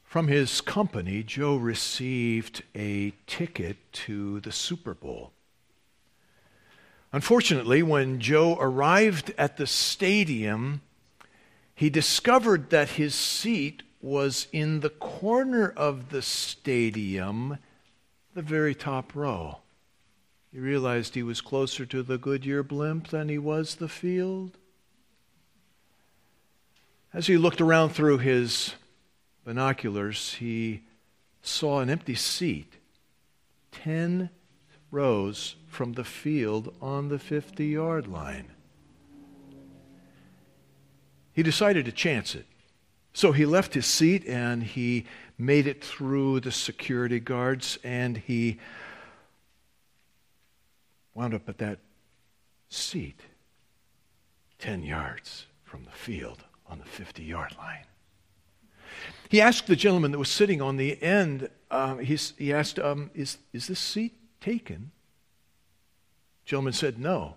From his company, Joe received a ticket to the Super Bowl. Unfortunately, when Joe arrived at the stadium, he discovered that his seat was in the corner of the stadium, the very top row. He realized he was closer to the Goodyear blimp than he was the field. As he looked around through his binoculars, he saw an empty seat 10 rows from the field on the 50-yard line. He decided to chance it. So he left his seat and he made it through the security guards and he wound up at that seat 10 yards from the field on the 50-yard line. He asked the gentleman that was sitting on the end, he asked, is this seat taken? The gentleman said no.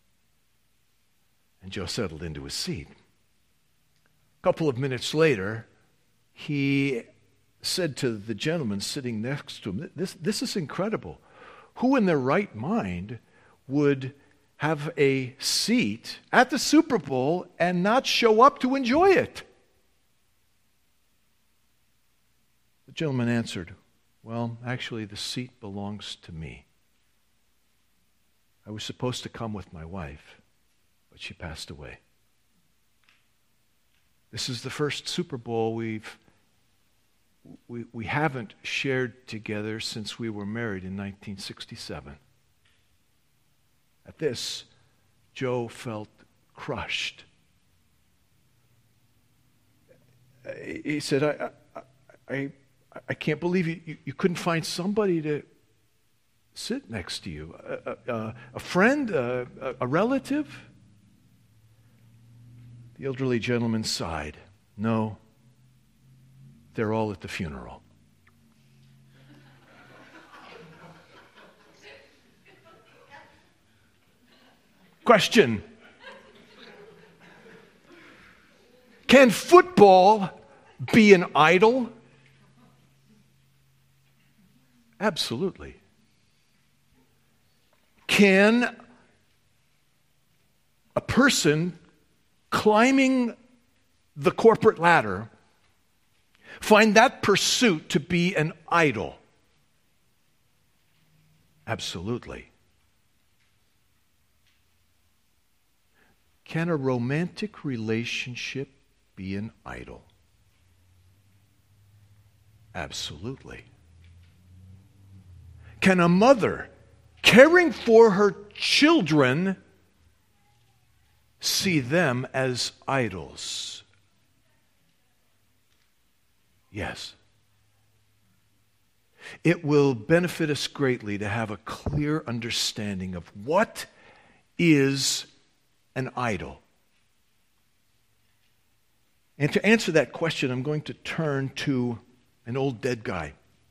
And Joe settled into his seat. A couple of minutes later, he said to the gentleman sitting next to him, this is incredible. Who in their right mind would have a seat at the Super Bowl and not show up to enjoy it? The gentleman answered, well, actually, the seat belongs to me. I was supposed to come with my wife, but she passed away. This is the first Super Bowl we haven't shared together since we were married in 1967. At this, Joe felt crushed. He said, I can't believe you couldn't find somebody to sit next to you, a friend, a relative. The elderly gentleman sighed. No, they're all at the funeral. Question. Can football be an idol? Absolutely. Can a person climbing the corporate ladder find that pursuit to be an idol? Absolutely. Can a romantic relationship be an idol? Absolutely. Can a mother caring for her children see them as idols? Yes. It will benefit us greatly to have a clear understanding of what is an idol. And to answer that question, I'm going to turn to an old dead guy,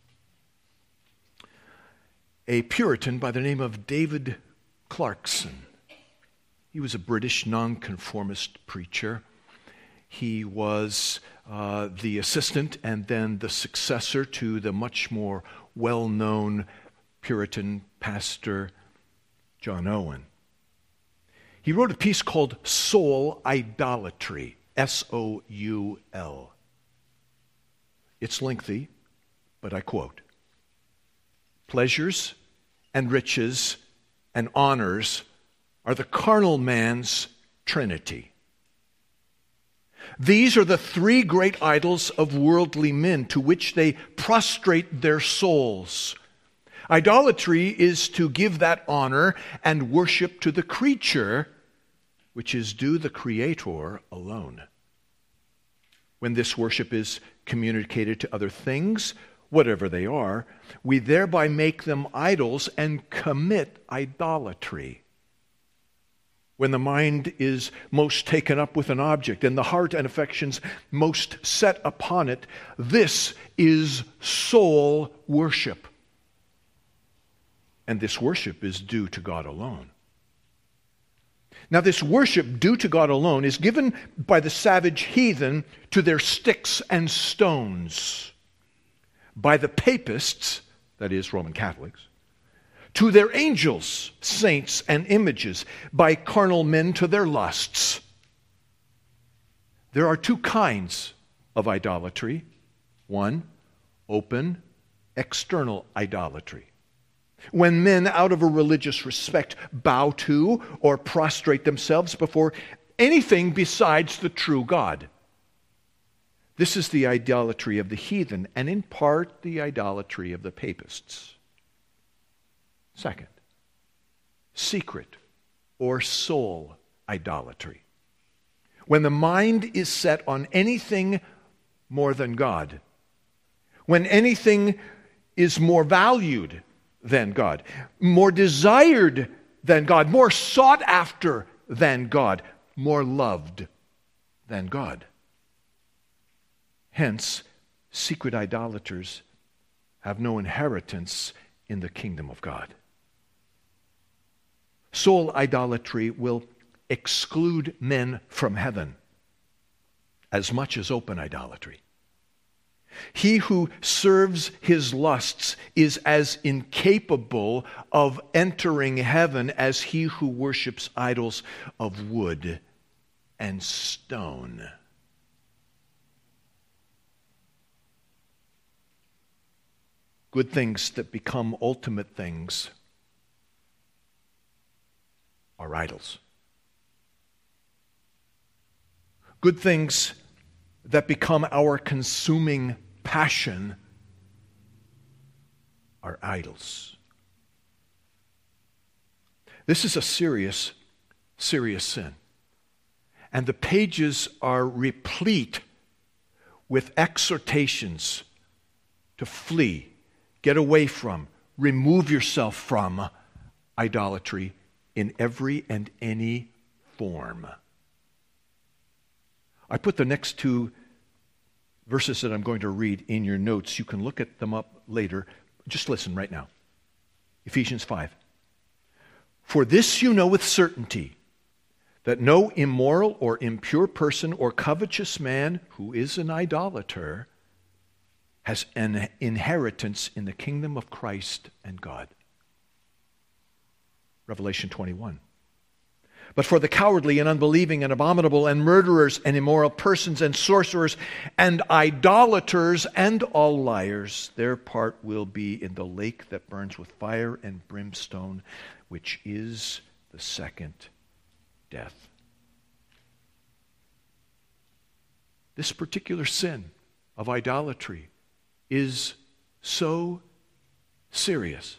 a Puritan by the name of David Clarkson. He was a British nonconformist preacher. He was the assistant and then the successor to the much more well-known Puritan pastor John Owen. He wrote a piece called Soul Idolatry, S-O-U-L. It's lengthy, but I quote, "Pleasures and riches and honors are the carnal man's trinity. These are the three great idols of worldly men to which they prostrate their souls. Idolatry is to give that honor and worship to the creature, which is due the Creator alone. When this worship is communicated to other things, whatever they are, we thereby make them idols and commit idolatry. When the mind is most taken up with an object and the heart and affections most set upon it, this is soul worship. And this worship is due to God alone. Now, this worship due to God alone is given by the savage heathen to their sticks and stones. by the papists, that is, Roman Catholics, to their angels, saints, and images, by carnal men to their lusts. There are two kinds of idolatry. One, open, external idolatry. When men, out of a religious respect, bow to or prostrate themselves before anything besides the true God. This is the idolatry of the heathen, and in part the idolatry of the papists. Second, secret or soul idolatry. When the mind is set on anything more than God, when anything is more valued than God, more desired than God, more sought after than God, more loved than God. Hence, secret idolaters have no inheritance in the kingdom of God. Soul idolatry will exclude men from heaven as much as open idolatry. He who serves his lusts is as incapable of entering heaven as he who worships idols of wood and stone. Good things that become ultimate things are idols. Good things that become our consuming passion are idols. This is a serious, serious sin. And the pages are replete with exhortations to flee, get away from, remove yourself from idolatry in every and any form. I put the next two verses that I'm going to read in your notes. You can look at them up later. Just listen right now. Ephesians 5. For this you know with certainty, that no immoral or impure person or covetous man who is an idolater has an inheritance in the kingdom of Christ and God. Revelation 21. But for the cowardly and unbelieving and abominable and murderers and immoral persons and sorcerers and idolaters and all liars, their part will be in the lake that burns with fire and brimstone, which is the second death. This particular sin of idolatry is so serious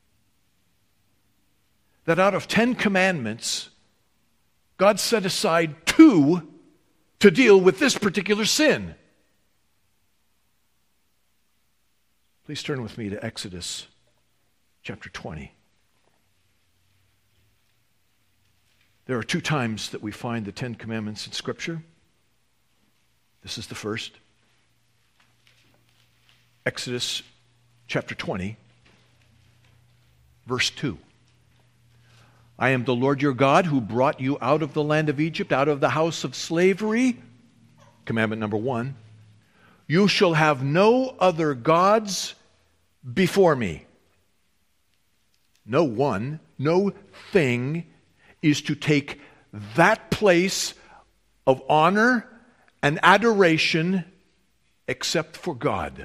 that out of 10 commandments, God set aside 2 to deal with this particular sin. Please turn with me to Exodus chapter 20. There are 2 times that we find the 10 commandments in Scripture. This is the first. Exodus chapter 20, verse 2. I am the Lord your God who brought you out of the land of Egypt, out of the house of slavery. Commandment number 1. You shall have no other gods before me. No one, no thing is to take that place of honor and adoration except for God.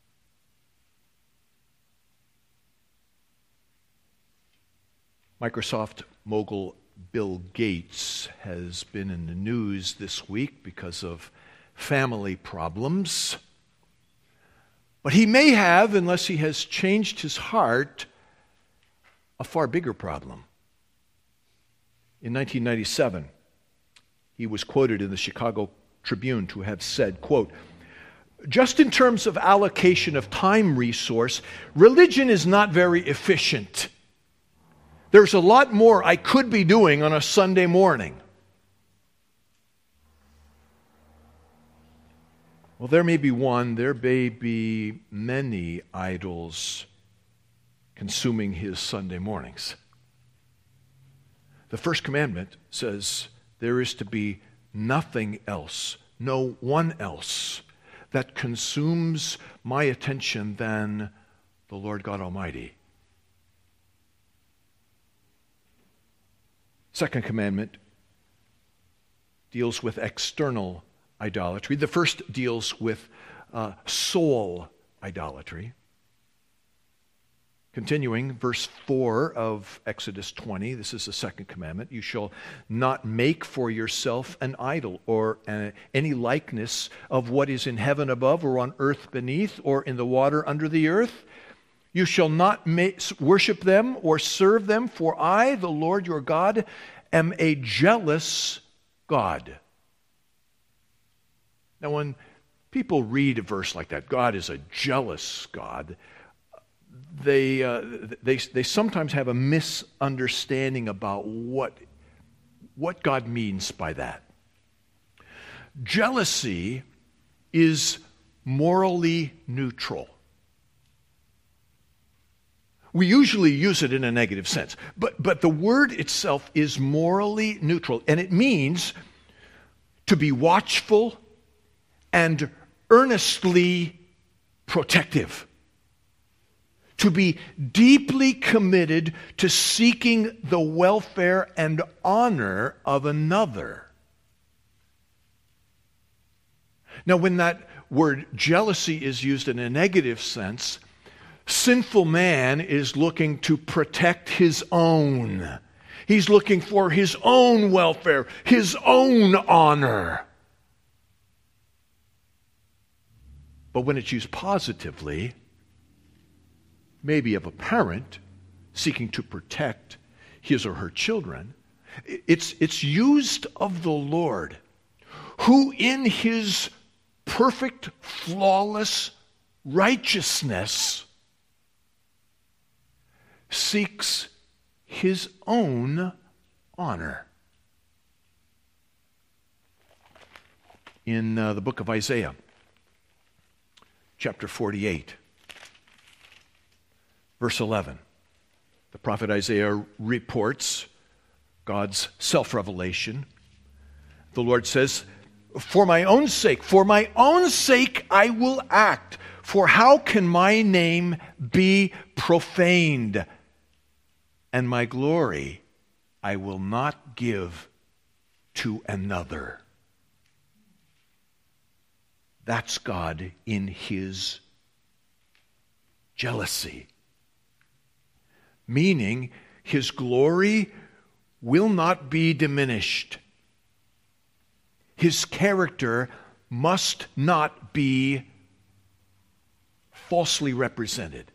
Microsoft mogul Bill Gates has been in the news this week because of family problems. But he may have, unless he has changed his heart, a far bigger problem. In 1997, he was quoted in the Chicago Tribune to have said, quote, "Just in terms of allocation of time resource, religion is not very efficient. There's a lot more I could be doing on a Sunday morning." Well, there may be one, there may be many idols consuming his Sunday mornings. The first commandment says there is to be nothing else, no one else that consumes my attention than the Lord God Almighty. Second commandment deals with external idolatry. The first deals with soul idolatry. Continuing, verse 4 of Exodus 20, this is the second commandment. You shall not make for yourself an idol or any likeness of what is in heaven above or on earth beneath or in the water under the earth. You shall not worship them or serve them, for I, the Lord your God, am a jealous God. Now, when people read a verse like that, God is a jealous God, they sometimes have a misunderstanding about what God means by that. Jealousy is morally neutral. We usually use it in a negative sense, but the word itself is morally neutral, and it means to be watchful and earnestly protective. To be deeply committed to seeking the welfare and honor of another. Now, when that word jealousy is used in a negative sense, sinful man is looking to protect his own. He's looking for his own welfare, his own honor. But when it's used positively, maybe of a parent seeking to protect his or her children, it's used of the Lord, who in his perfect, flawless righteousness seeks his own honor. In the book of Isaiah, chapter 48, verse 11, the prophet Isaiah reports God's self-revelation. The Lord says, for my own sake I will act, for how can my name be profaned? And my glory I will not give to another. That's God in his jealousy. Meaning, his glory will not be diminished. His character must not be falsely represented.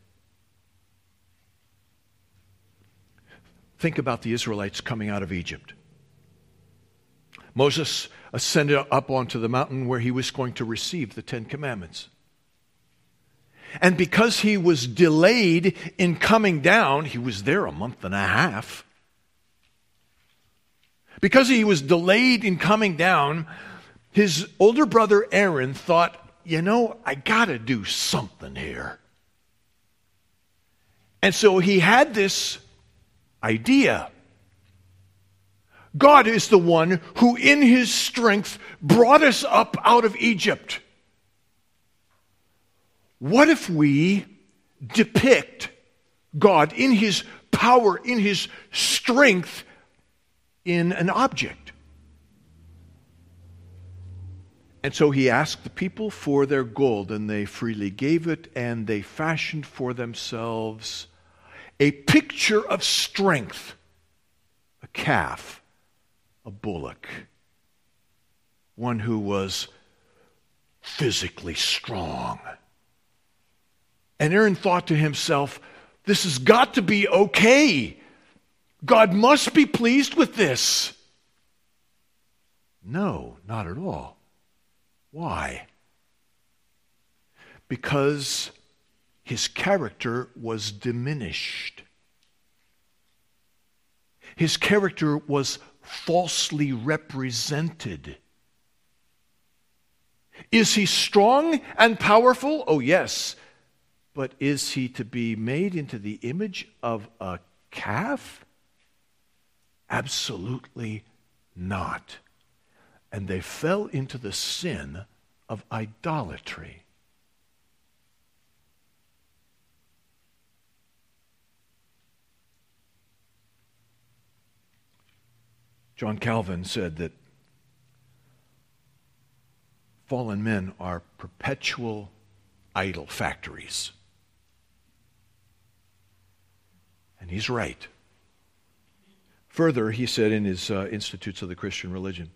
Think about the Israelites coming out of Egypt. Moses ascended up onto the mountain where he was going to receive the Ten Commandments. And because he was delayed in coming down, he was there a month and a half. Because he was delayed in coming down, his older brother Aaron thought, I got to do something here. And so he had this idea. God is the one who in his strength brought us up out of Egypt. What if we depict God in his power, in his strength, in an object? And so he asked the people for their gold, and they freely gave it, and they fashioned for themselves a picture of strength, a calf, a bullock, one who was physically strong. And Aaron thought to himself, this has got to be okay. God must be pleased with this. No, not at all. Why? Because his character was diminished. His character was falsely represented. Is he strong and powerful? Oh, yes. But is he to be made into the image of a calf? Absolutely not. And they fell into the sin of idolatry. John Calvin said that fallen men are perpetual idol factories. And he's right. Further, he said in his Institutes of the Christian Religion,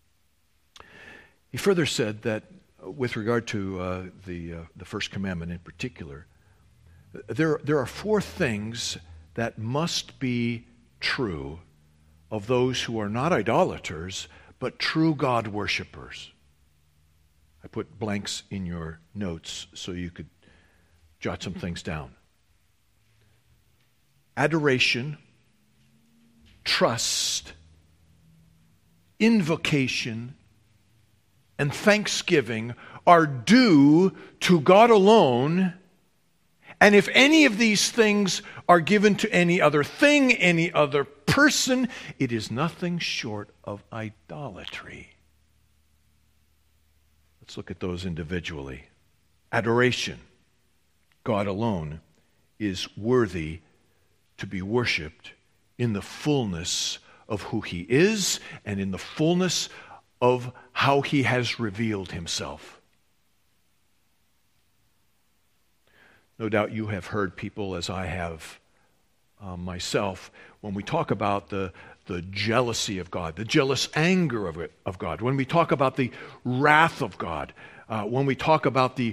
he further said that with regard to the first commandment in particular, there are 4 things that must be true of those who are not idolaters, but true God worshipers. I put blanks in your notes so you could jot some things down. Adoration, trust, invocation, and thanksgiving are due to God alone. And if any of these things are given to any other thing, any other person, it is nothing short of idolatry. Let's look at those individually. Adoration. God alone is worthy to be worshipped in the fullness of who He is and in the fullness of how He has revealed Himself. No doubt you have heard people, as I have myself, when we talk about the jealousy of God, the jealous anger of God, when we talk about the wrath of God, when we talk about the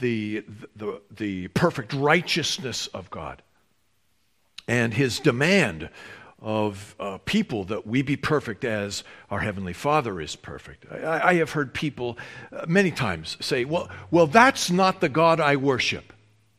perfect righteousness of God, and His demand of people that we be perfect as our Heavenly Father is perfect. I have heard people many times say, well, that's not the God I worship.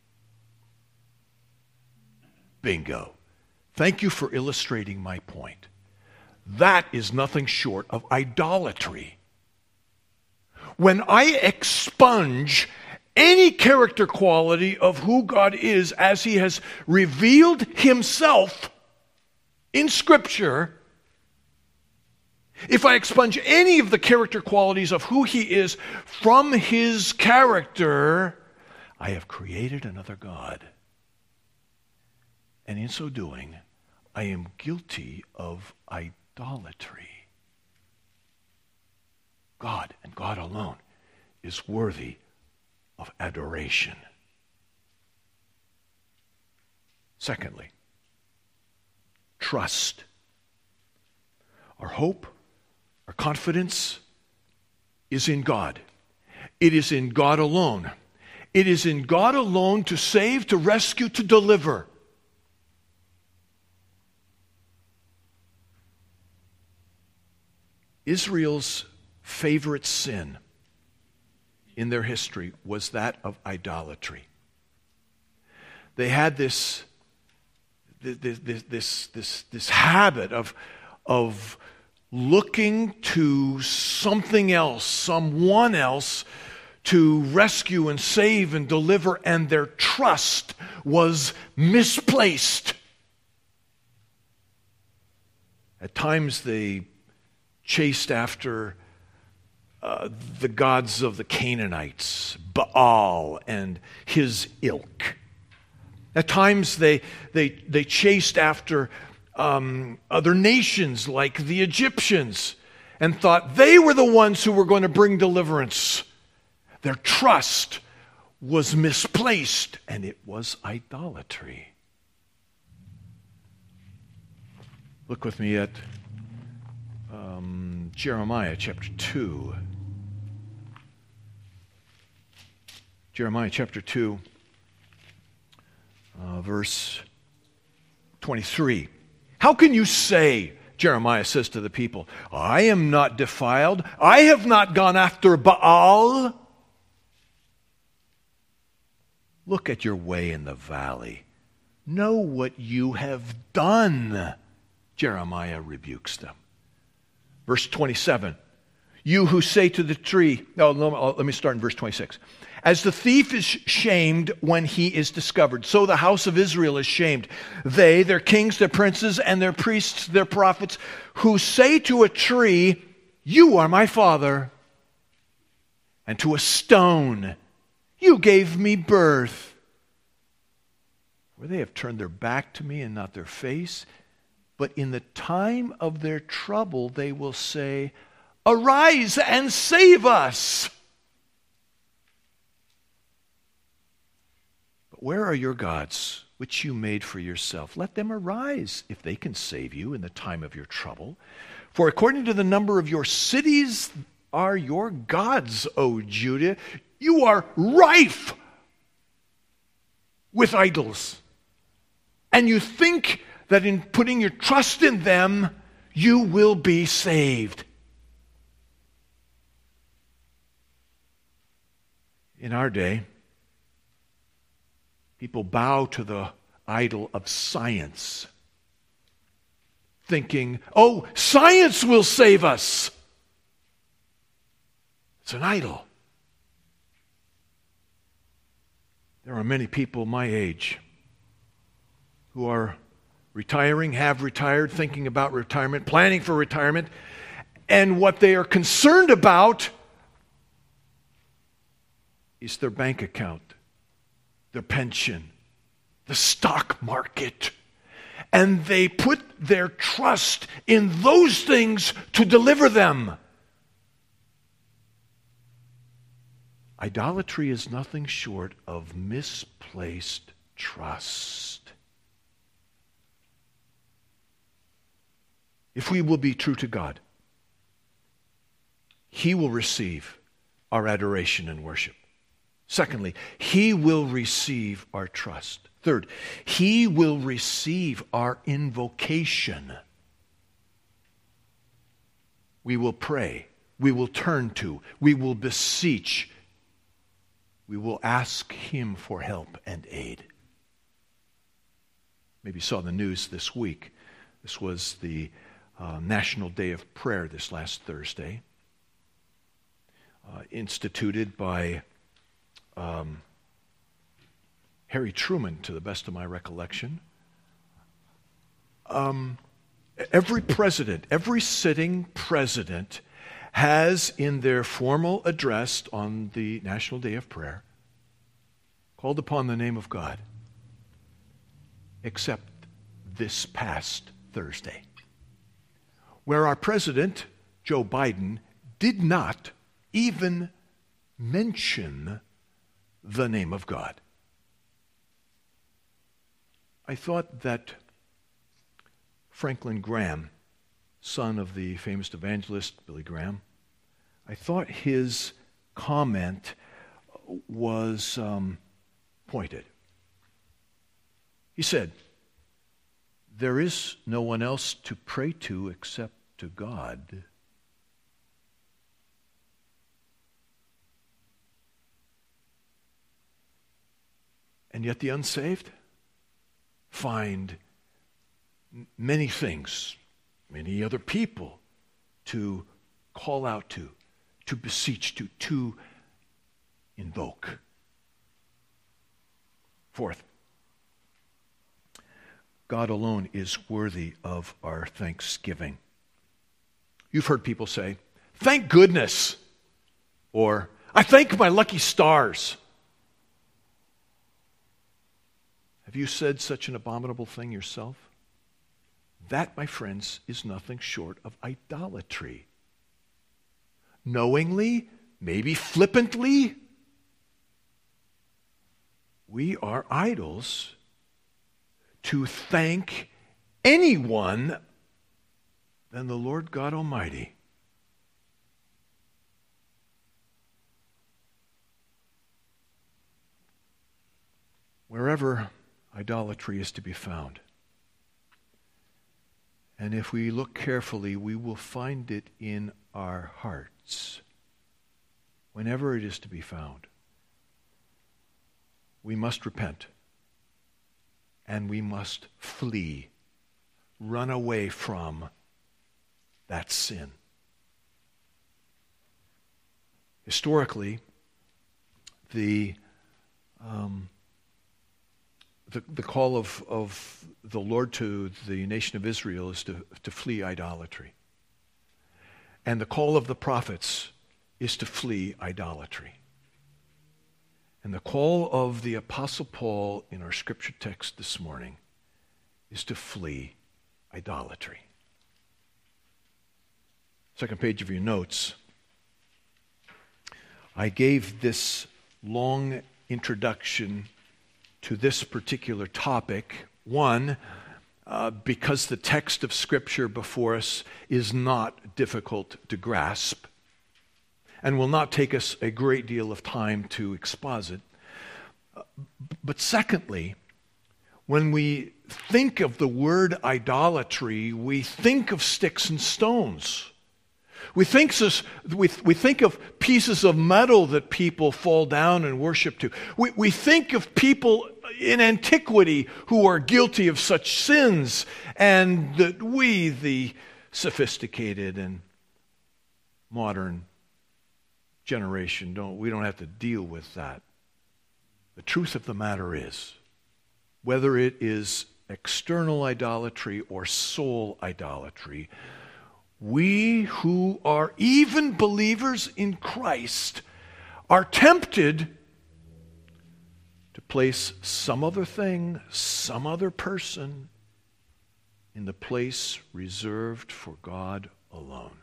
Bingo. Thank you for illustrating my point. That is nothing short of idolatry. When I expunge any character quality of who God is as He has revealed Himself in Scripture, if I expunge any of the character qualities of who He is from His character, I have created another God. And in so doing, I am guilty of idolatry. God and God alone is worthy of adoration. Secondly, trust. Our hope, our confidence is in God. It is in God alone. It is in God alone to save, to rescue, to deliver. Israel's favorite sin in their history was that of idolatry. They had this habit of looking to something else, someone else, to rescue and save and deliver, and their trust was misplaced. At times they chased after the gods of the Canaanites, Baal and his ilk. At times they chased after other nations like the Egyptians and thought they were the ones who were going to bring deliverance. Their trust was misplaced, and it was idolatry. Look with me at Jeremiah chapter 2. Jeremiah chapter 2, verse 23. How can you say, Jeremiah says to the people, I am not defiled, I have not gone after Baal? Look at your way in the valley. Know what you have done. Jeremiah rebukes them. Verse 27, you who say to the tree, let me start in verse 26. As the thief is shamed when he is discovered, so the house of Israel is shamed. They, their kings, their princes, and their priests, their prophets, who say to a tree, you are my father, and to a stone you gave me birth. For they have turned their back to me and not their face. But in the time of their trouble they will say, Arise and save us. But where are your gods, which you made for yourself? Let them arise, if they can save you in the time of your trouble. For according to the number of your cities are your gods, O Judah. You are rife with idols. And you think that in putting your trust in them, you will be saved. In our day, people bow to the idol of science, thinking, oh, science will save us. It's an idol. There are many people my age who are retiring, have retired, thinking about retirement, planning for retirement, and what they are concerned about is their bank account, their pension, the stock market. And they put their trust in those things to deliver them. Idolatry is nothing short of misplaced trust. If we will be true to God, He will receive our adoration and worship. Secondly, He will receive our trust. Third, He will receive our invocation. We will pray. We will turn to. We will beseech. We will ask Him for help and aid. Maybe you saw the news this week. This was the National Day of Prayer this last Thursday, instituted by Harry Truman, to the best of my recollection. Every president, every sitting president has in their formal address on the National Day of Prayer called upon the name of God, except this past Thursday, where our president, Joe Biden, did not even mention the name of God. I thought that Franklin Graham, son of the famous evangelist Billy Graham, I thought his comment was pointed. He said, there is no one else to pray to except to God. And yet the unsaved find many things, many other people to call out to beseech, to invoke. Fourth, God alone is worthy of our thanksgiving. You've heard people say, thank goodness, or I thank my lucky stars. Have you said such an abominable thing yourself? That, my friends, is nothing short of idolatry. Knowingly, maybe flippantly, we are idols to thank anyone than the Lord God Almighty. Wherever idolatry is to be found, and if we look carefully, we will find it in our hearts. Whenever it is to be found, we must repent. And we must flee, run away from that sin. Historically, the call of the Lord to the nation of Israel is to flee idolatry. And the call of the prophets is to flee idolatry. And the call of the Apostle Paul in our scripture text this morning is to flee idolatry. Second page of your notes. I gave this long introduction to this particular topic. One, because the text of Scripture before us is not difficult to grasp and will not take us a great deal of time to exposit. But secondly, when we think of the word idolatry, we think of sticks and stones. We think of pieces of metal that people fall down and worship to. We think of people in antiquity who are guilty of such sins, and that we, the sophisticated and modern generation, we don't have to deal with that. The truth of the matter is, whether it is external idolatry or soul idolatry, we who are even believers in Christ are tempted to place some other thing, some other person in the place reserved for God alone.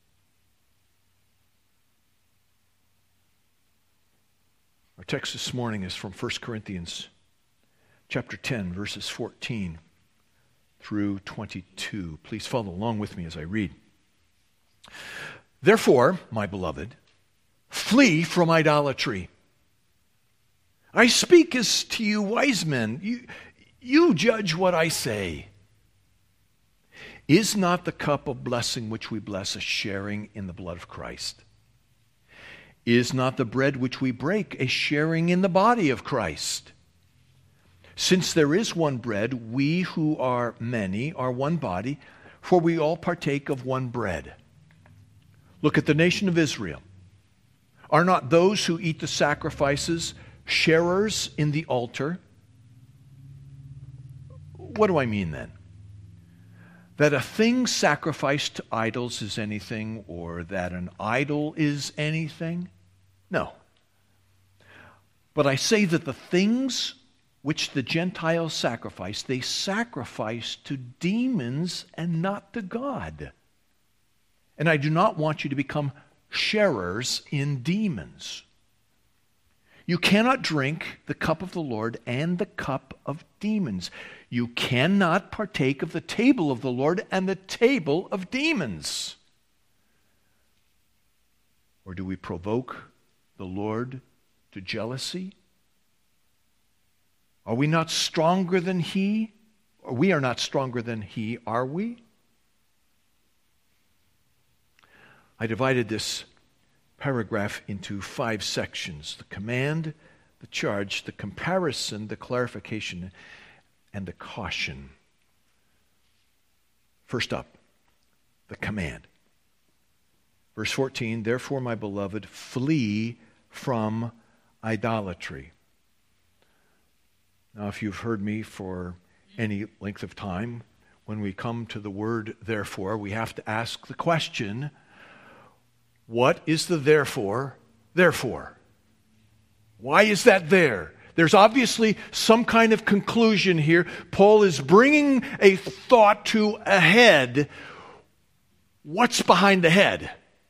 Our text this morning is from 1 Corinthians chapter 10, verses 14 through 22. Please follow along with me as I read. Therefore, my beloved, flee from idolatry. I speak as to you wise men. You judge what I say. Is not the cup of blessing which we bless a sharing in the blood of Christ? Is not the bread which we break a sharing in the body of Christ? Since there is one bread, we who are many are one body, for we all partake of one bread. Look at the nation of Israel. Are not those who eat the sacrifices sharers in the altar? What do I mean then? That a thing sacrificed to idols is anything, or that an idol is anything? No. But I say that the things which the Gentiles sacrifice, they sacrifice to demons and not to God. And I do not want you to become sharers in demons. You cannot drink the cup of the Lord and the cup of demons. You cannot partake of the table of the Lord and the table of demons. Or do we provoke the Lord to jealousy? Are we not stronger than He? Or we are not stronger than He, are we? I divided this paragraph into 5 sections: the command, the charge, the comparison, the clarification, and the caution. First up, the command. Verse 14, therefore, my beloved, flee from idolatry. Now, if you've heard me for any length of time, when we come to the word therefore, we have to ask the question, what is the therefore? Therefore. Why is that there? There's obviously some kind of conclusion here. Paul is bringing a thought to a head. What's behind the head?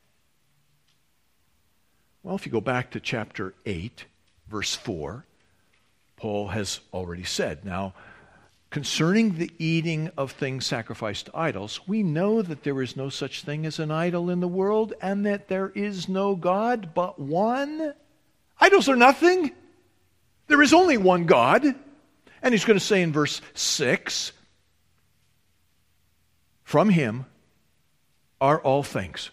Well, if you go back to chapter 8, verse 4, Paul has already said, now, concerning the eating of things sacrificed to idols, we know that there is no such thing as an idol in the world, and that there is no God but one. Idols are nothing. There is only one God. And he's going to say in verse 6, from Him are all things.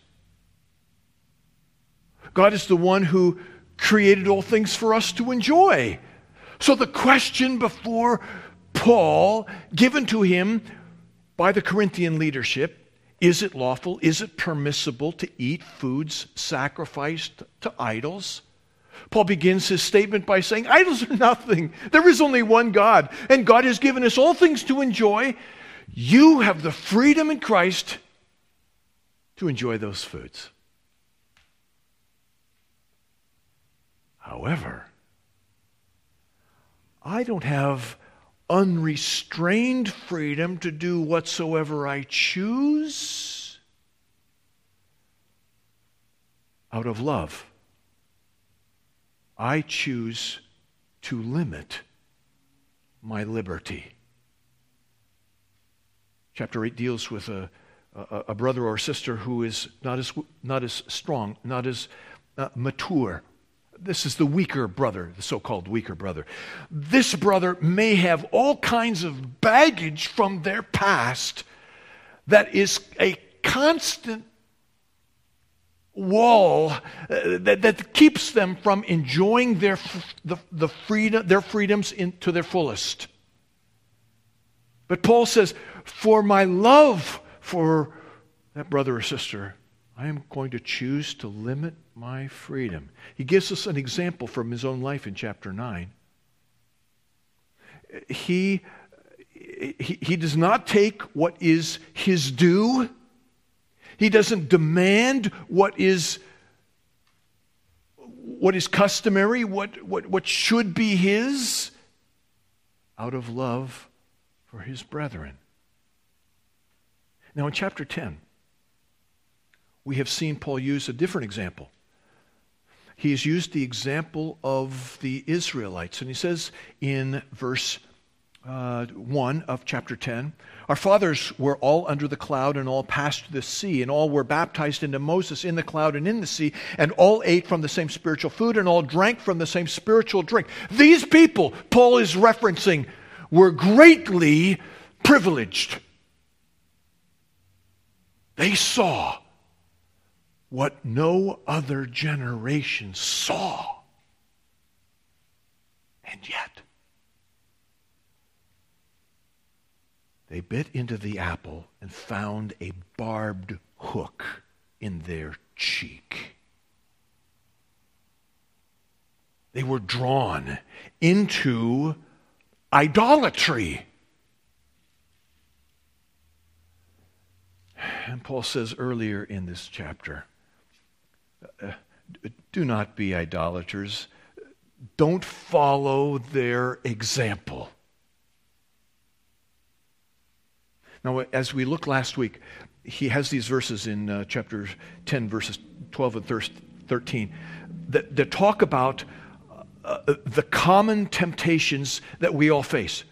God is the one who created all things for us to enjoy. So the question before Paul, given to him by the Corinthian leadership, is it lawful, is it permissible to eat foods sacrificed to idols? Paul begins his statement by saying, idols are nothing. There is only one God, and God has given us all things to enjoy. You have the freedom in Christ to enjoy those foods. However, I don't have unrestrained freedom to do whatsoever I choose. Out of love, I choose to limit my liberty. Chapter 8 deals with a brother or sister who is not as strong, not as mature. This is the weaker brother, the so-called weaker brother. This brother may have all kinds of baggage from their past that is a constant wall that keeps them from enjoying their freedoms to their fullest. But Paul says, for my love for that brother or sister, I am going to choose to limit my freedom. He gives us an example from his own life in chapter 9. He does not take what is his due. He doesn't demand what is customary, what should be his, out of love for his brethren. Now in chapter 10, we have seen Paul use a different example. He has used the example of the Israelites. And he says in verse 1 of chapter 10, our fathers were all under the cloud and all passed the sea, and all were baptized into Moses in the cloud and in the sea, and all ate from the same spiritual food and all drank from the same spiritual drink. These people, Paul is referencing, were greatly privileged. They saw what no other generation saw. And yet, they bit into the apple and found a barbed hook in their cheek. They were drawn into idolatry. And Paul says earlier in this chapter, do not be idolaters. Don't follow their example. Now, as we looked last week, he has these verses in chapter 10, verses 12 and 13, that talk about the common temptations that we all face,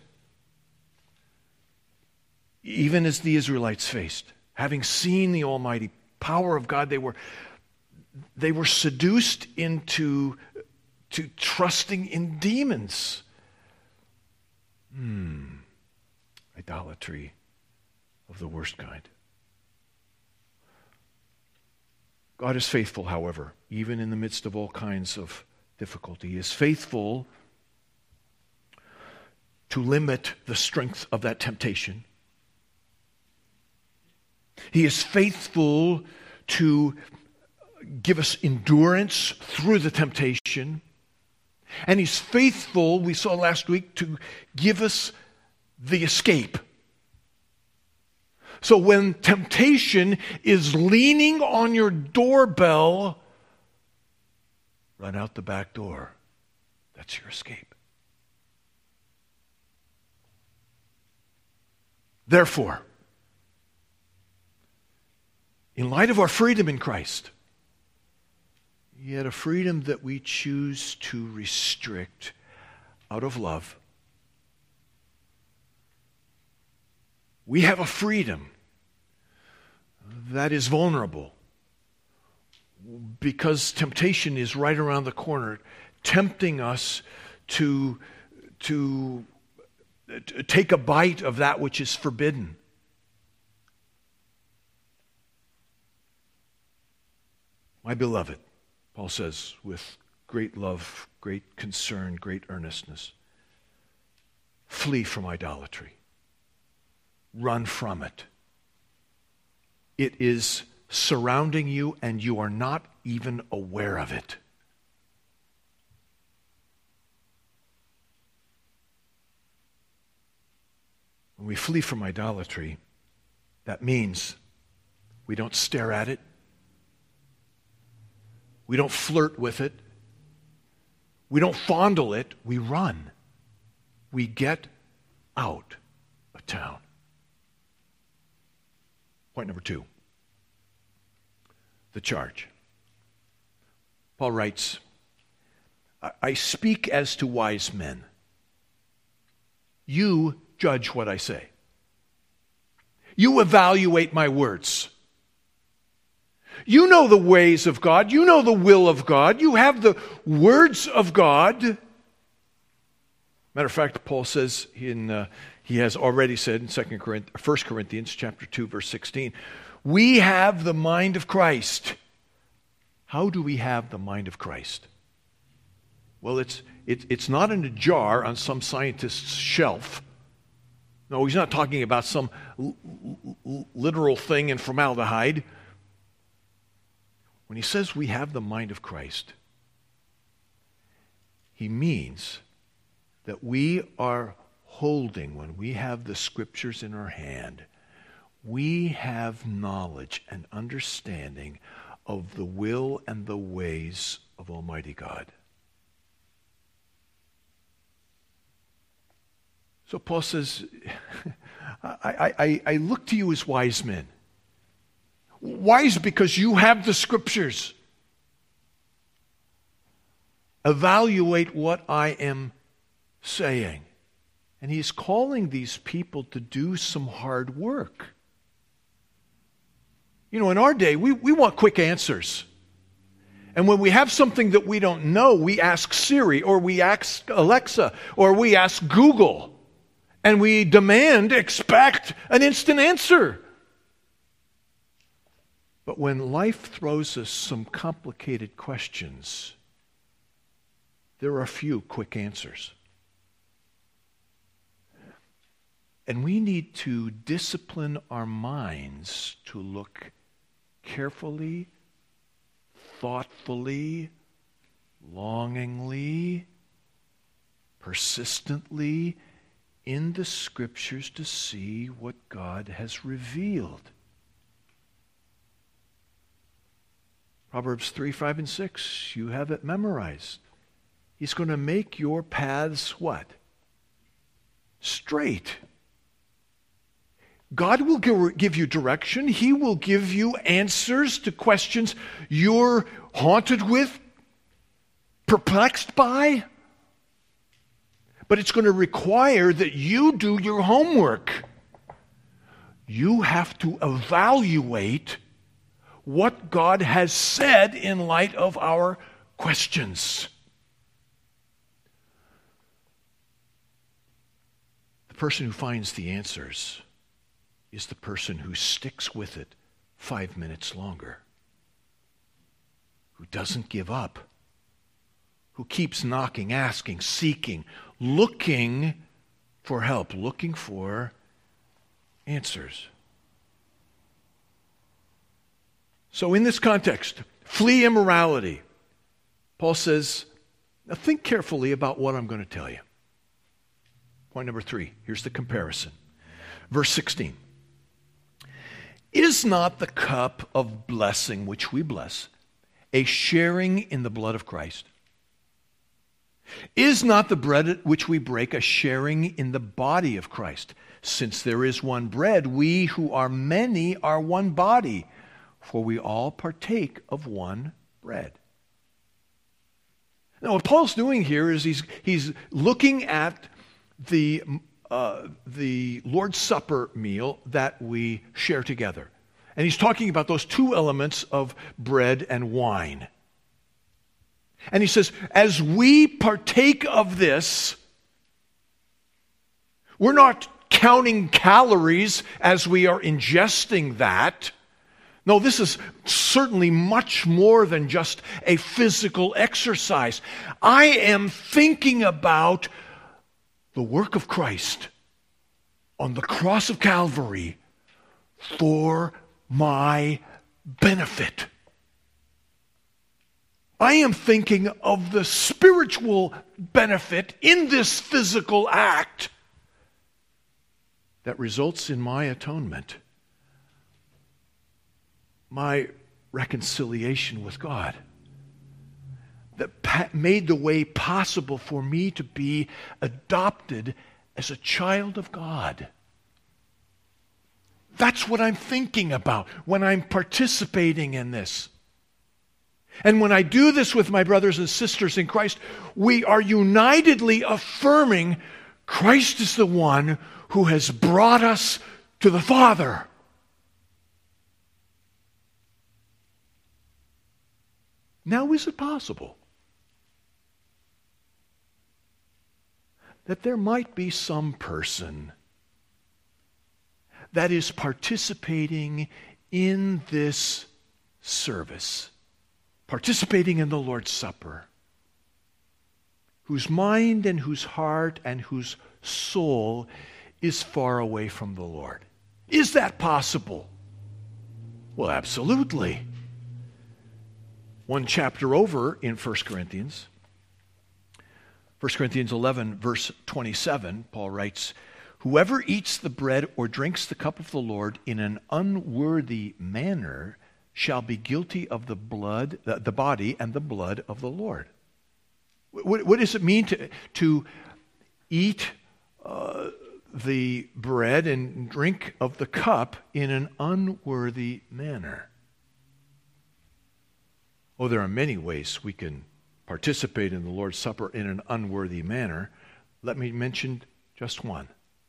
even as the Israelites faced. Having seen the almighty power of God, they were seduced into trusting in demons. Idolatry of the worst kind. God is faithful, however, even in the midst of all kinds of difficulty. He is faithful to limit the strength of that temptation. He is faithful to give us endurance through the temptation. And He's faithful, we saw last week, to give us the escape. So when temptation is leaning on your doorbell, run out the back door. That's your escape. Therefore, in light of our freedom in Christ, yet a freedom that we choose to restrict out of love, we have a freedom that is vulnerable because temptation is right around the corner, tempting us to take a bite of that which is forbidden. My beloved, Paul says with great love, great concern, great earnestness, flee from idolatry. Run from it. It is surrounding you and you are not even aware of it. When we flee from idolatry, that means we don't stare at it. We don't flirt with it. We don't fondle it, we run. We get out of town. Point number 2. The charge. Paul writes, I speak as to wise men. You judge what I say. You evaluate my words. You know the ways of God. You know the will of God. You have the words of God. Matter of fact, Paul says he has already said in 1 Corinthians chapter 2, verse 16, we have the mind of Christ. How do we have the mind of Christ? Well, it's not in a jar on some scientist's shelf. No, he's not talking about some literal thing in formaldehyde. When he says we have the mind of Christ, he means that we are holding, when we have the Scriptures in our hand, we have knowledge and understanding of the will and the ways of Almighty God. So Paul says, I look to you as wise men. Wise because you have the Scriptures. Evaluate what I am saying. And he's calling these people to do some hard work. You know, in our day, we want quick answers. And when we have something that we don't know, we ask Siri, or we ask Alexa, or we ask Google. And we expect an instant answer. But when life throws us some complicated questions, there are few quick answers. And we need to discipline our minds to look carefully, thoughtfully, longingly, persistently in the Scriptures to see what God has revealed. Proverbs 3, 5, and 6, you have it memorized. He's going to make your paths what? Straight. God will give you direction. He will give you answers to questions you're haunted with, perplexed by. But it's going to require that you do your homework. You have to evaluate what God has said in light of our questions. The person who finds the answers is the person who sticks with it 5 minutes longer, who doesn't give up, who keeps knocking, asking, seeking, looking for help, looking for answers. So in this context, flee immorality. Paul says, now think carefully about what I'm going to tell you. Point number 3, here's the comparison. Verse 16. Is not the cup of blessing which we bless a sharing in the blood of Christ? Is not the bread which we break a sharing in the body of Christ? Since there is one bread, we who are many are one body, for we all partake of one bread. Now, what Paul's doing here is he's looking at the Lord's Supper meal that we share together. And he's talking about those two elements of bread and wine. And he says, as we partake of this, we're not counting calories as we are ingesting that. No, this is certainly much more than just a physical exercise. I am thinking about the work of Christ on the cross of Calvary for my benefit. I am thinking of the spiritual benefit in this physical act that results in my atonement, my reconciliation with God. that made the way possible for me to be adopted as a child of God. That's what I'm thinking about when I'm participating in this. And when I do this with my brothers and sisters in Christ, we are unitedly affirming Christ is the one who has brought us to the Father. Now, is it possible that there might be some person that is participating in this service, participating in the Lord's Supper, whose mind and whose heart and whose soul is far away from the Lord? Is that possible? Well, absolutely. One chapter over in 1 Corinthians 11, verse 27, Paul writes, "Whoever eats the bread or drinks the cup of the Lord in an unworthy manner shall be guilty of the body and the blood of the Lord." What does it mean to eat the bread and drink of the cup in an unworthy manner? Oh, there are many ways we can participate in the Lord's Supper in an unworthy manner. Let me mention just one.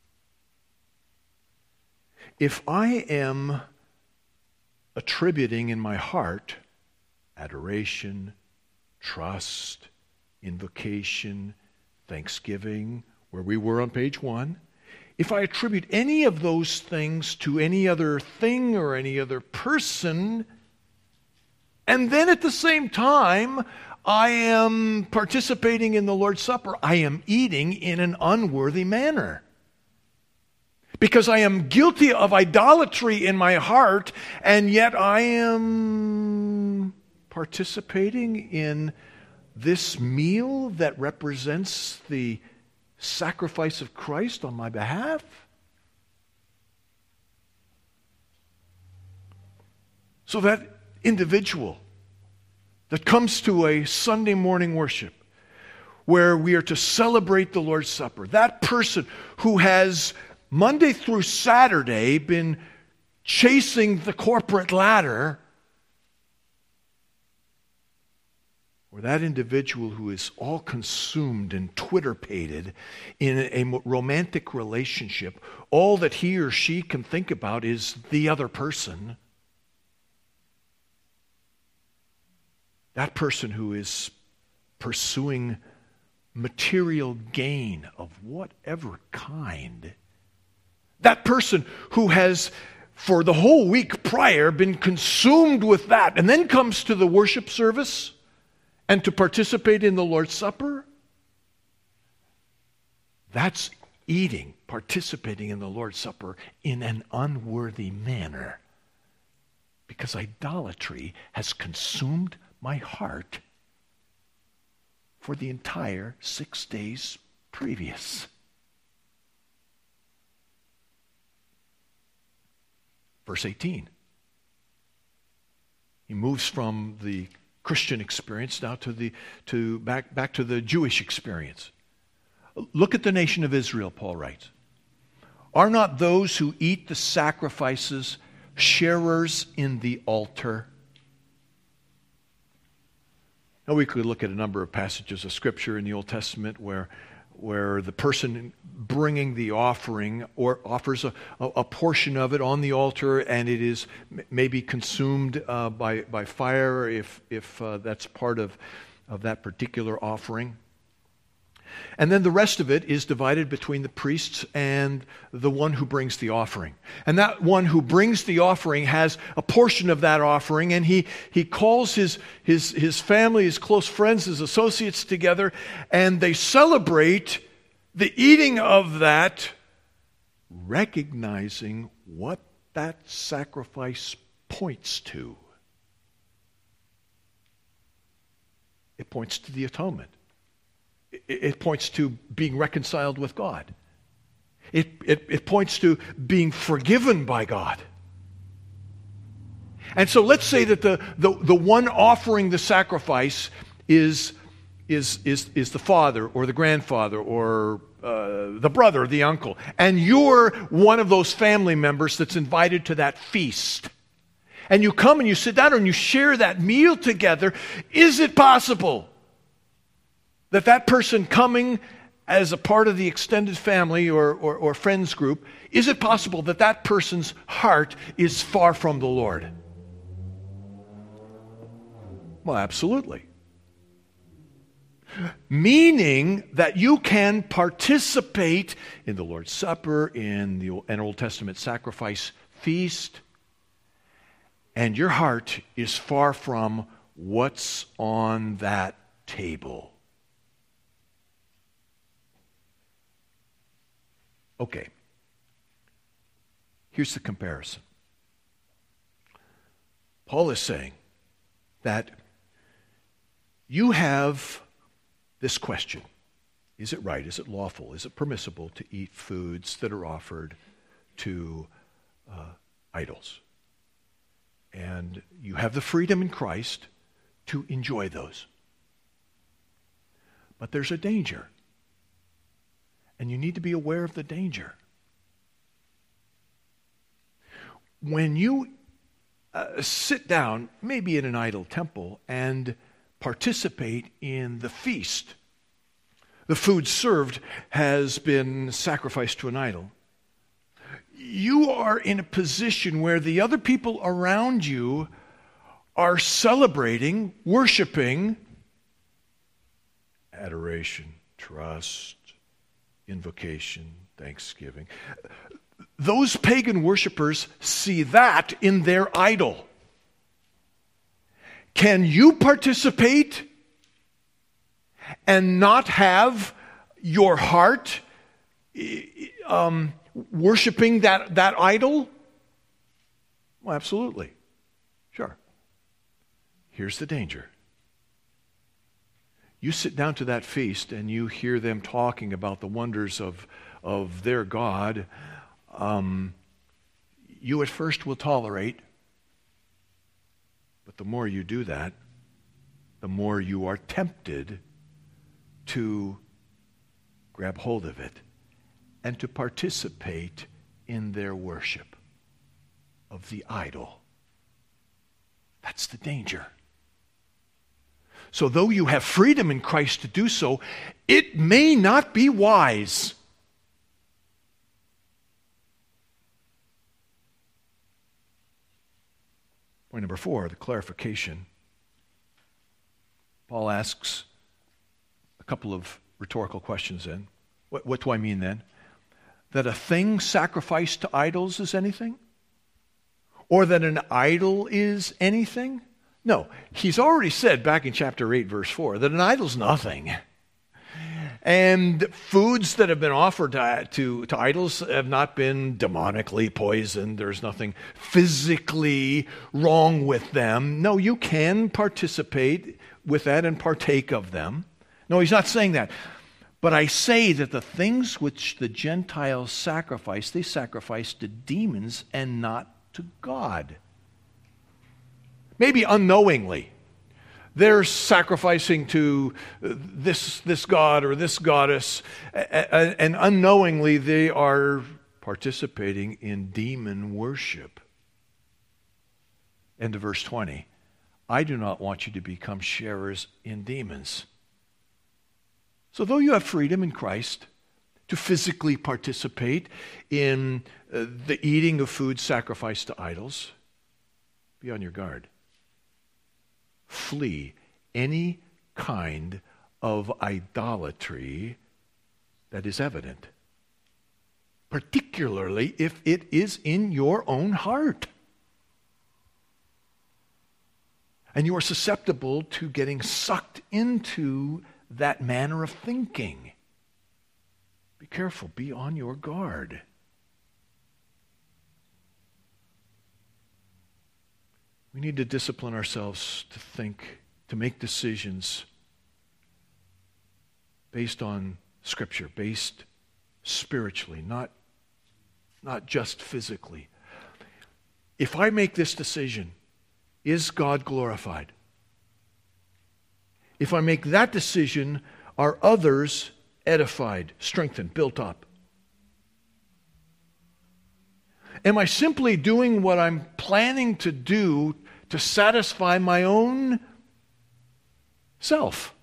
If I am attributing in my heart adoration, trust, invocation, thanksgiving, where we were on page 1, if I attribute any of those things to any other thing or any other person, and then at the same time I am participating in the Lord's Supper, I am eating in an unworthy manner. Because I am guilty of idolatry in my heart, and yet I am participating in this meal that represents the sacrifice of Christ on my behalf. So that individual that comes to a Sunday morning worship where we are to celebrate the Lord's Supper, that person who has Monday through Saturday been chasing the corporate ladder, or that individual who is all consumed and Twitter-pated in a romantic relationship, all that he or she can think about is the other person. That person who is pursuing material gain of whatever kind. That person who has, for the whole week prior, been consumed with that, and then comes to the worship service and to participate in the Lord's Supper. That's eating, participating in the Lord's Supper in an unworthy manner. Because idolatry has consumed my heart for the entire 6 days previous. Verse 18. He moves from the Christian experience now back to the Jewish experience. Look at the nation of Israel, Paul writes. Are not those who eat the sacrifices sharers in the altar? Now we could look at a number of passages of Scripture in the Old Testament where the person bringing the offering or offers a portion of it on the altar, and it is maybe consumed by fire if that's part of that particular offering. And then the rest of it is divided between the priests and the one who brings the offering. And that one who brings the offering has a portion of that offering, and he calls his family, his close friends, his associates together, and they celebrate the eating of that, recognizing what that sacrifice points to. It points to the atonement. It points to being reconciled with God. It points to being forgiven by God. And so let's say that the one offering the sacrifice is is the father or the grandfather or the brother or the uncle, and you're one of those family members that's invited to that feast, and you come and you sit down and you share that meal together, is it possible that that person coming as a part of the extended family or friends group, is it possible that that person's heart is far from the Lord? Well, absolutely. Meaning that you can participate in the Lord's Supper, in an Old Testament sacrifice feast, and your heart is far from what's on that table. Okay. Here's the comparison. Paul is saying that you have this question: is it right, is it lawful, is it permissible to eat foods that are offered to idols? And you have the freedom in Christ to enjoy those. But there's a danger. And you need to be aware of the danger. When you sit down, maybe in an idol temple, and participate in the feast, the food served has been sacrificed to an idol. You are in a position where the other people around you are celebrating, worshiping, adoration, trust, invocation, thanksgiving. Those pagan worshipers see that in their idol. Can you participate and not have your heart worshiping that idol? Well, absolutely. Sure. Here's the danger. You sit down to that feast and you hear them talking about the wonders of their God. You at first will tolerate, but the more you do that, the more you are tempted to grab hold of it and to participate in their worship of the idol. That's the danger. So though you have freedom in Christ to do so, it may not be wise. Point number 4, the clarification. Paul asks a couple of rhetorical questions then. What do I mean then? That a thing sacrificed to idols is anything? Or that an idol is anything? No, he's already said back in chapter 8, verse 4, that an idol's nothing. And foods that have been offered to idols have not been demonically poisoned. There's nothing physically wrong with them. No, you can participate with that and partake of them. No, he's not saying that. But I say that the things which the Gentiles sacrifice, they sacrifice to demons and not to God. Maybe unknowingly. They're sacrificing to this god or this goddess, and unknowingly they are participating in demon worship. End of verse 20. I do not want you to become sharers in demons. So though you have freedom in Christ to physically participate in the eating of food sacrificed to idols, be on your guard. Flee any kind of idolatry that is evident, particularly if it is in your own heart. And you are susceptible to getting sucked into that manner of thinking. Be careful, be on your guard. We need to discipline ourselves to think, to make decisions based on Scripture, based spiritually, not just physically. If I make this decision, is God glorified? if I make that decision, are others edified, strengthened, built up? Am I simply doing what I'm planning to do to satisfy my own self?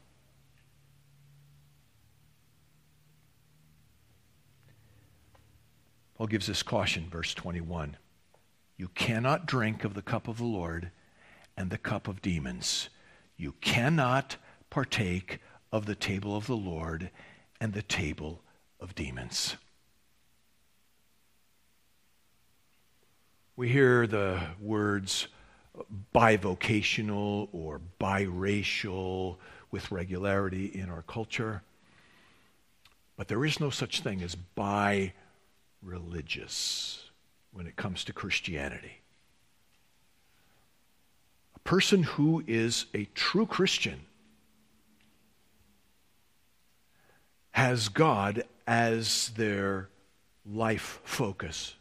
Paul gives this caution, verse 21. You cannot drink of the cup of the Lord and the cup of demons. You cannot partake of the table of the Lord and the table of demons. We hear the words bivocational or biracial with regularity in our culture, but there is no such thing as bi-religious when it comes to Christianity. A person who is a true Christian has God as their life focus.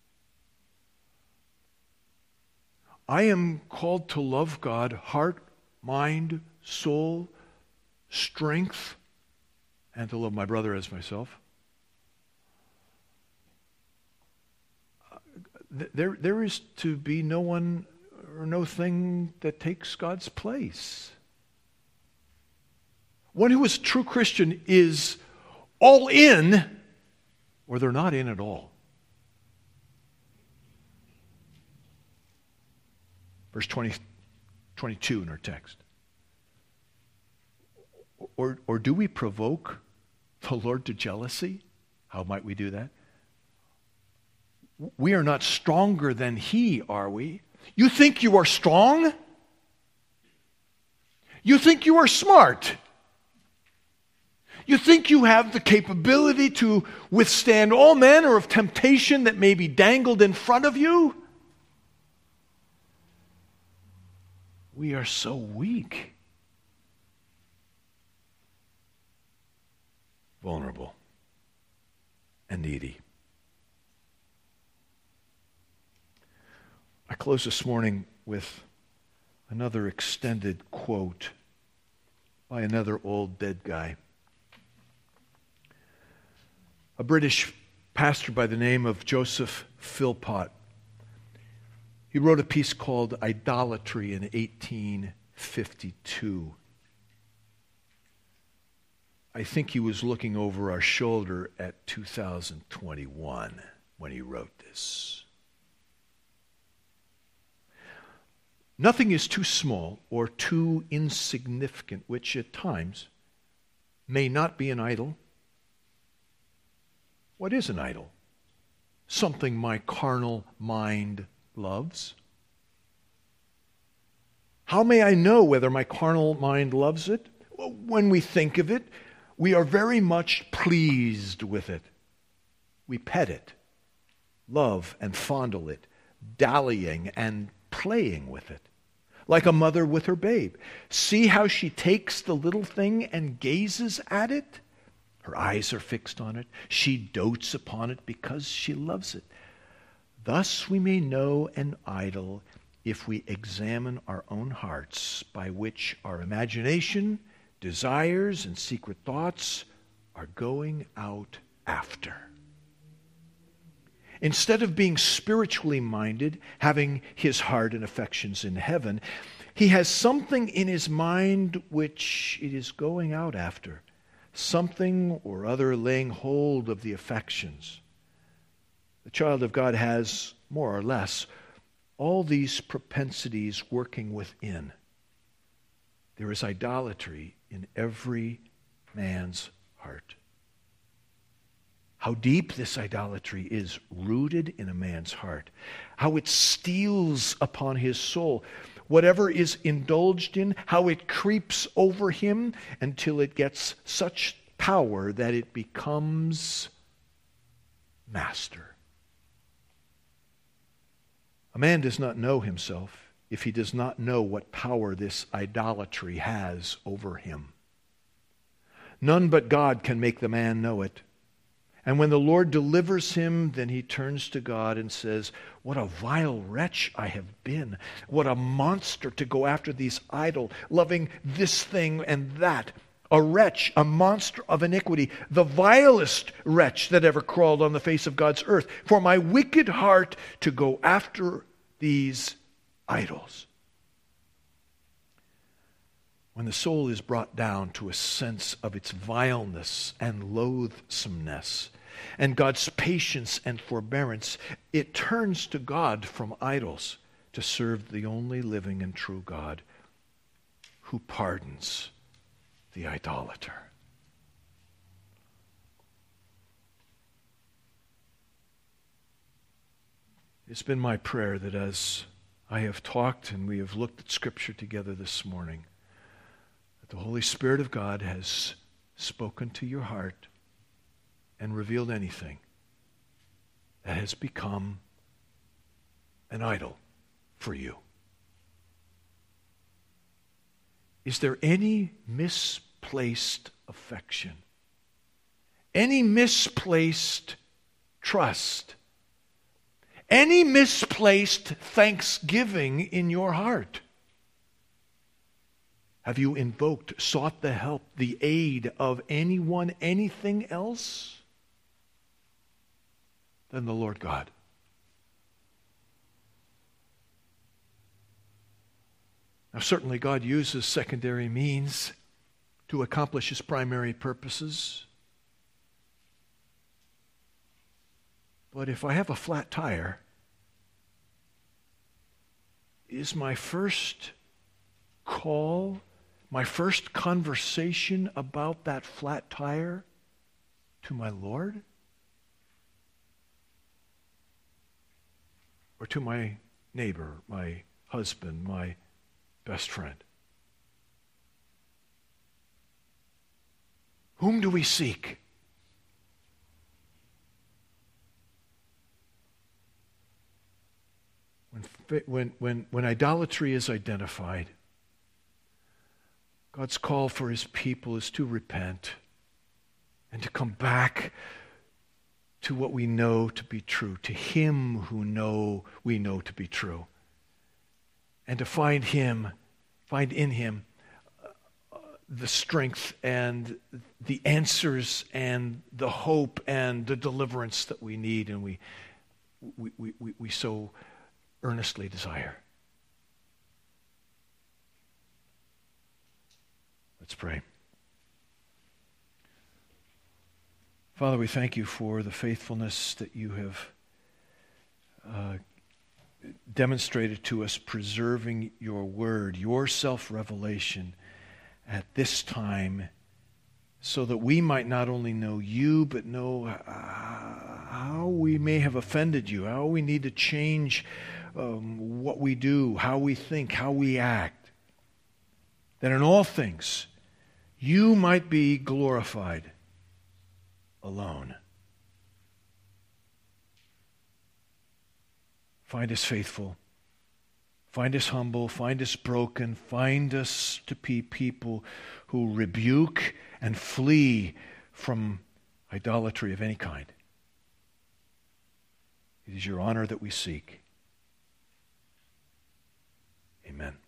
I am called to love God, heart, mind, soul, strength, and to love my brother as myself. There is to be no one or no thing that takes God's place. One who is a true Christian is all in, or they're not in at all. Verse 22 in our text. Or do we provoke the Lord to jealousy? How might we do that? We are not stronger than He, are we? You think you are strong? You think you are smart? You think you have the capability to withstand all manner of temptation that may be dangled in front of you? We are so weak, vulnerable, and needy. I close this morning with another extended quote by another old dead guy. A British pastor by the name of Joseph Philpott. He wrote a piece called Idolatry in 1852. I think he was looking over our shoulder at 2021 when he wrote this. Nothing is too small or too insignificant, which at times may not be an idol. What is an idol? Something my carnal mind loves. How may I know whether my carnal mind loves it? When we think of it, we are very much pleased with it. We pet it, love and fondle it, dallying and playing with it, like a mother with her babe. See how she takes the little thing and gazes at it? Her eyes are fixed on it. She dotes upon it because she loves it. Thus we may know an idol if we examine our own hearts, by which our imagination, desires, and secret thoughts are going out after. Instead of being spiritually minded, having his heart and affections in heaven, he has something in his mind which it is going out after, something or other laying hold of the affections. The child of God has, more or less, all these propensities working within. There is idolatry in every man's heart. How deep this idolatry is rooted in a man's heart. How it steals upon his soul. Whatever is indulged in, how it creeps over him until it gets such power that it becomes master. A man does not know himself if he does not know what power this idolatry has over him. None but God can make the man know it. And when the Lord delivers him, then he turns to God and says, what a vile wretch I have been. What a monster to go after these idols, loving this thing and that. A wretch, a monster of iniquity, the vilest wretch that ever crawled on the face of God's earth. For my wicked heart to go after these idols. When the soul is brought down to a sense of its vileness and loathsomeness, and God's patience and forbearance, it turns to God from idols to serve the only living and true God who pardons the idolater. It's been my prayer that as I have talked and we have looked at Scripture together this morning, that the Holy Spirit of God has spoken to your heart and revealed anything that has become an idol for you. Is there any misplaced affection? Any misplaced trust? Any misplaced thanksgiving in your heart? Have you invoked, sought the help, the aid of anyone, anything else than the Lord God? Now, certainly God uses secondary means to accomplish his primary purposes. But if I have a flat tire, is my first call, my first conversation about that flat tire to my Lord? Or to my neighbor, my husband, my best friend? Whom do we seek? When idolatry is identified, God's call for his people is to repent and to come back to what we know to be true, to him who we know to be true, and to find in him the strength and the answers and the hope and the deliverance that we need and we so earnestly desire. Let's pray. Father, we thank you for the faithfulness that you have demonstrated to us, preserving your word, your self-revelation at this time, so that we might not only know you, but know how we may have offended you, how we need to change what we do, how we think, how we act. That in all things, you might be glorified alone. Find us faithful. Find us humble. Find us broken. Find us to be people who rebuke and flee from idolatry of any kind. It is your honor that we seek. Amen.